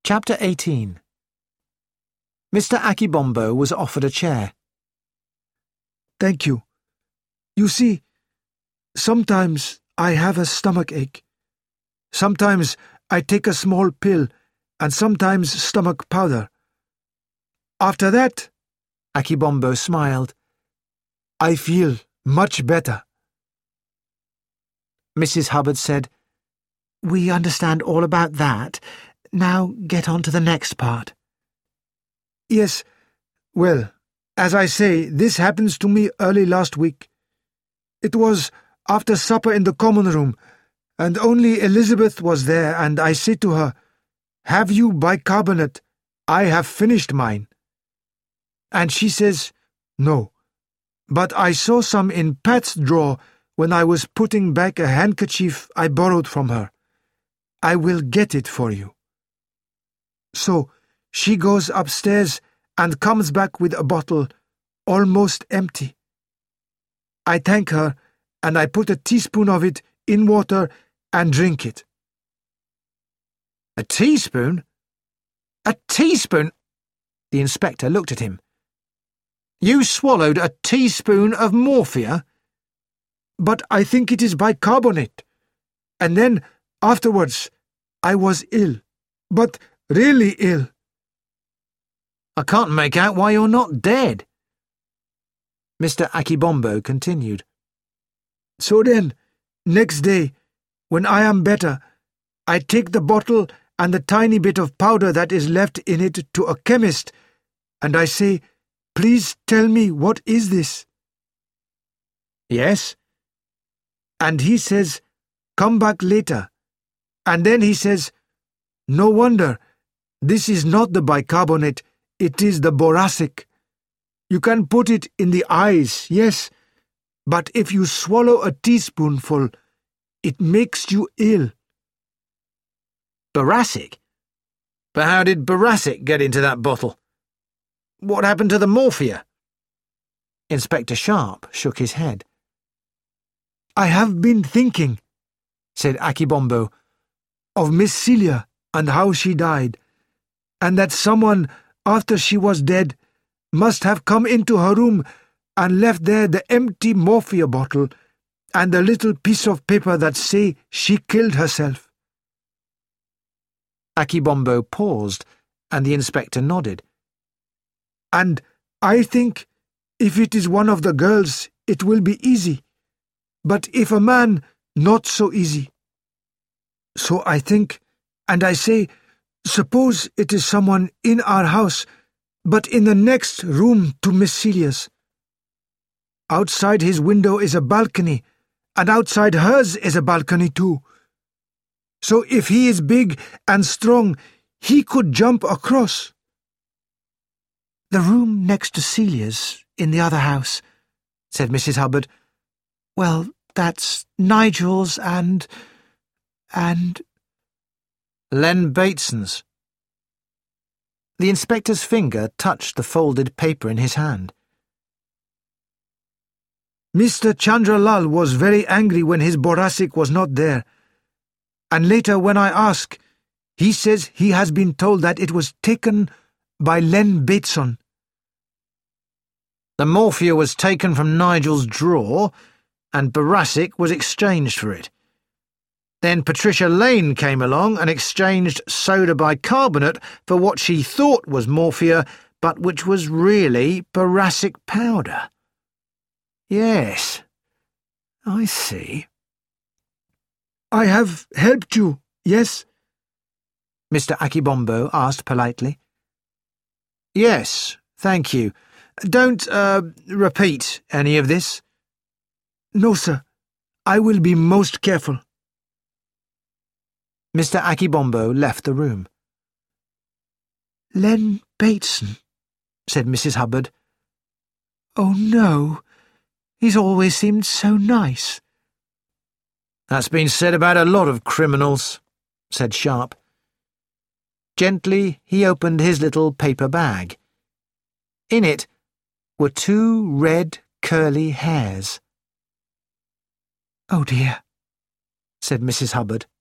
Chapter 18. Mr. Akibombo was offered a chair. "Thank you. You see, sometimes I have a stomach ache. Sometimes I take a small pill and sometimes stomach powder. After that," Akibombo smiled, "I feel much better." Mrs. Hubbard said, "We understand all about that. Now get on to the next part." "Yes, well, as I say, this happens to me early last week. It was after supper in the common room, and only Elizabeth was there, and I say to her, 'Have you bicarbonate? I have finished mine.' And she says, 'No, but I saw some in Pat's drawer when I was putting back a handkerchief I borrowed from her. I will get it for you.' So she goes upstairs and comes back with a bottle, almost empty. I thank her, and I put a teaspoon of it in water and drink it." "A teaspoon? A teaspoon?" The inspector looked at him. "You swallowed a teaspoon of morphia?" "But I think it is bicarbonate. And then, afterwards, I was ill, but really ill." "I can't make out why you're not dead." Mr. Akibombo continued. "So then, next day, when I am better, I take the bottle and the tiny bit of powder that is left in it to a chemist, and I say, 'Please tell me, what is this?' "Yes?" And he says, 'Come back later.' And then he says, 'No wonder, this is not the bicarbonate, it is the boracic. You can put it in the eyes, yes, but if you swallow a teaspoonful, it makes you ill.'" "Boracic? But how did boracic get into that bottle? What happened to the morphia?" Inspector Sharp shook his head. "I have been thinking," said Akibombo, "of Miss Celia and how she died, and that someone, after she was dead, must have come into her room and left there the empty morphia bottle and the little piece of paper that say she killed herself." Akibombo paused, and the inspector nodded. "And I think if it is one of the girls, it will be easy, but if a man, not so easy. So I think, and I say, suppose it is someone in our house, but in the next room to Miss Celia's. Outside his window is a balcony, and outside hers is a balcony too. So if he is big and strong, he could jump across." "The room next to Celia's, in the other house," said Mrs. Hubbard. "Well, that's Nigel's and... Len Bateson's." The inspector's finger touched the folded paper in his hand. "Mr. Chandralal was very angry when his boracic was not there, and later when I ask, he says he has been told that it was taken by Len Bateson." "The morphia was taken from Nigel's drawer, and boracic was exchanged for it. Then Patricia Lane came along and exchanged soda bicarbonate for what she thought was morphia, but which was really boracic powder. Yes, I see." "I have helped you, yes?" Mr. Akibombo asked politely. "Yes, thank you. Don't, repeat any of this." "No, sir. I will be most careful." Mr. Akibombo left the room. "Len Bateson," said Mrs. Hubbard. "Oh, no. He's always seemed so nice." "That's been said about a lot of criminals," said Sharp. Gently he opened his little paper bag. In it were 2 red, curly hairs. "Oh, dear," said Mrs. Hubbard.